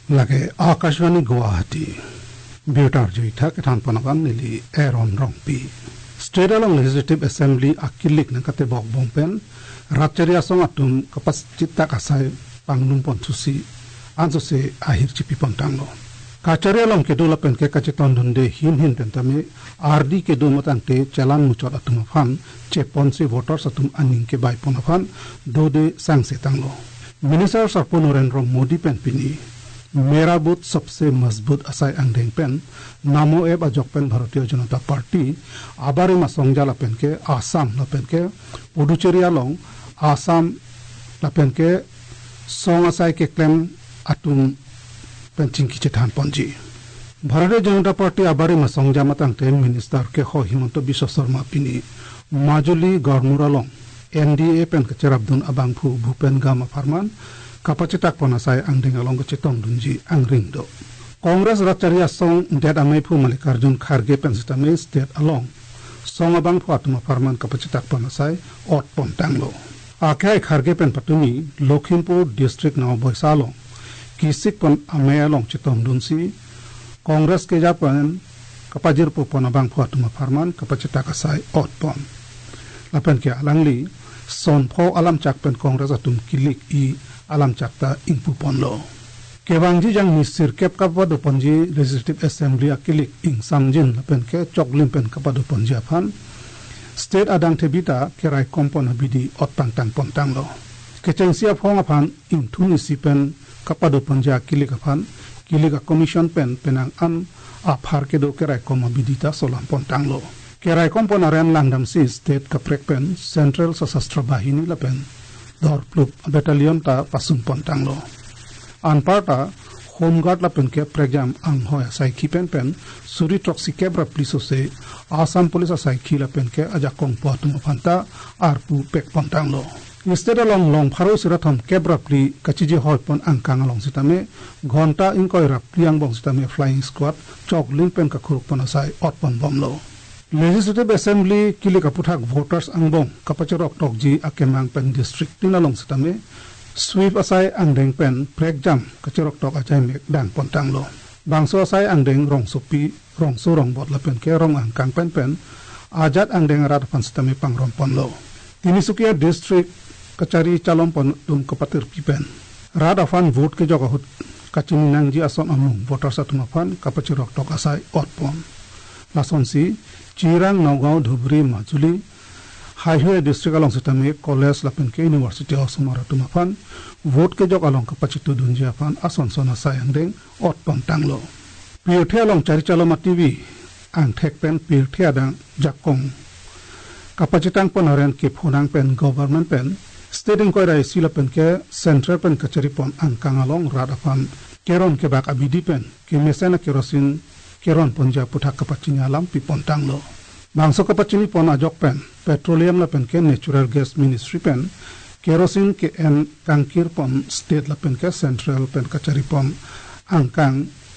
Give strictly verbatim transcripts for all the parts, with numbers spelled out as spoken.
lage Akashvani Guwahati Biotar Joita Ketan Panavan Nili Aaron Rongpi State along Legislative Assembly akilik na kate bok bompen Ratcheria song atum kapasita kasai pangnum pontusi anso se ahir cipi pontanglo Kacaria long kedo lapen ke kaceton donde hin hin pentame R D kedo matante chalan muchot atum afan che ponse voters atum aning ke bai ponafan dode sang setanglo Minister Sarpon Narendra Modi pen pini मेरा booth सबसे मजबूत असाई अंगडेंग पेन नामो एब अजोक पेन भारतीय जनता पार्टी आबारे मा सोंगजा लापेन के आसाम लापेन के पुडुचेरी आलोंग आसाम लापेन के सोंग असाई के क्लेम अटुम पेंचिंग की चेठान पंजी भारतीय जनता पार्टी आबारे मा सोंगजा मतंग टेन मिनिस्टर के हो हिमंत बिश्व शर्मा पिनी माजुली गरमुरा लोंग एनडीए पेन के चेराबदुन अबांगफु भूपेन गामा फरमान Kapacitak ponasai angding along cetong dunji angringdo. Kongres Ratcharia song dead amaipu Malikarjun Kharge pensitame state along. Song abang puatuma farman kapacitak ponasai ot pontanglo. Akai Kharge pen patumi Lokhimpur district now boisalong. Kisik pon amay along cetong dunsi. Kongres ke japan kapajir po ponabang puatuma farman kapacitak asai ot pon. Lapen ke alangli son po alam chak pen kongres atum kilik i alam cakta ingpu ponlo. Kewangji jang misir kep kapado ponji Legislative Assembly akilik ing samjin lapen ke choklim pen kapado ponji afan. State adang tebita kerai kompon habidi ot pantang pontang lo. Kecengsia phong afan ing tunisi pen kapado ponji akilik afan. Kilik commission pen penang an aphar kedo kerai kom habidi ta solam pontang lo. Kerai kompon aren langdam si state kaprek pen Central Sasastra Bahini lapen. Dor plup battalion ta pasun pontang lo. Anparta home guard la pen ke pregram ang hoya sai kipen pen suri troxi kebra poliso se Assam police sai khila pen ke ajakong potum phanta arpu pek pontang lo. Instead along long pharo siratham kebra pli kachiji hoy pon angkang along sitame ghonta inkoi rap pliang bong sitame flying squad chok link pen ka khuruk pon sai ot pon bom lo. Legislative Assembly kili kaputhak voters angbong kapachorok tokji akemang pen district tinalong sitame sweep asai angdeng pen prek jam kachorok tok achai mek dang pontang lo bangso asai angdeng rong sopi rong so rong bot la pen ke rong angkang pen pen ajat angdeng rat pan sitame pangrom pon lo Tinisukia district kachari calon pon dum kapatir pipen rat afan vote ke jogahut kachininang ji ason amung voters atuma fan kapachorok tok asai ot pon lasonsi Chirang Nagaon Dhubri Majuli Highway District along sitame college lapen ke University of Sumaratuma fan vote ke jok along kapacitu dunja fan ason sona sayang deng ot pontanglo pirthe along charichaloma T V ang thek pen pirthe adang jakong kapacitang ponaren ke phonang pen government pen state inquiry sila pen ke central pen kachari pon angkang along radafan keron ke bak abidi pen ke mesena kerosin Keron ponja puthak kapachini alam pi pontang lo. Bangso kapachini pon ajok pen petroleum la pen ke natural gas ministry pen kerosene ke en tangkir pon state la pen ke central pen kachari pon angkang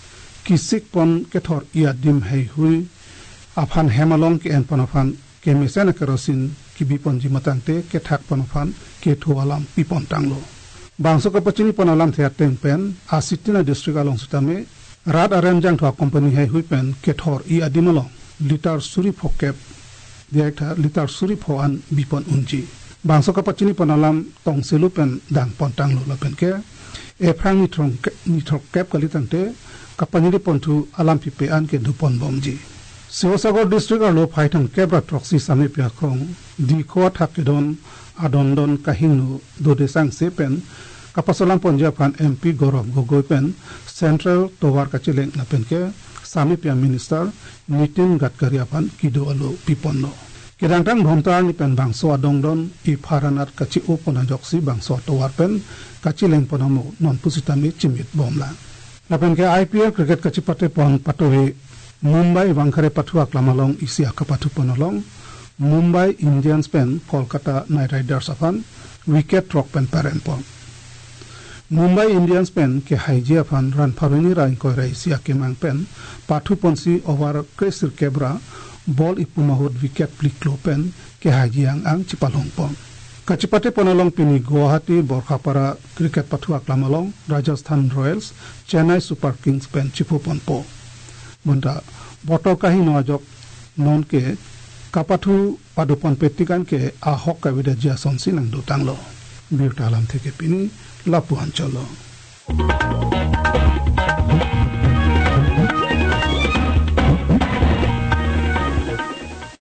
kisik pon ke thor ia dim hei hui afan hemalong ke en ponafan ke mesena kerosene ki bi pon jimatante ke thak ponafan ke thu alam pi pontang lo. Bangso kapachini pon alam thea teng pen asitina district along sitame Rad arenjang thwa company hai hui pen kethor i adimalong litar suri phokep direkta litar suri phoan bipon unji bangso ka pachini panalam tong selu pen dang pontang lo pen ke e phang ni trong ni thok kep kalitante kapani ri pontu alam pi pe an ke dupon bomji Sivasagar district alo phaithang kebra troxi sami pya khong di kho thakidon adondon kahinu dode sang se pen kapasolam ponja fan M P Gaurav Gogoi pen Central Towar Kachileng na pen ke Sami Pia Minister Nitin Gadkari apan kido alo piponno. Kedangtang bhomtar ni pen bangso adongdon i pharanat kachi upona joksi bangso towar pen Kachileng ponamo non pusitami chimit bomla. Na pen ke I P L cricket kachi pate pon patohe Mumbai Wangkhare Pathua Klamalong isi akapathu ponolong Mumbai Indians pen Kolkata Knight Riders apan wicket rock pen parent pon. Mumbai Indians pen ke haiji afan ran pharoni rain ko rai sia ke mang pen pathu ponsi over kesir kebra ball ipumahut wicket pliklo pen ke haiji ang ang chipalong pon কাচিপাতে পনালং পিনি Guwahati Barsapara cricket পাঠুৱা ক্লামালং Rajasthan Royals Chennai super kings পেন চিফু পনপ বন্তা বটকাহি নজক ননকে কাপাথু পাদুপন পেট্টিকানকে আহক কাবিদা জিয়া সনসি নাংদু টাংলো বিউটা আলাম থেকে পিনি লাপু অঞ্চল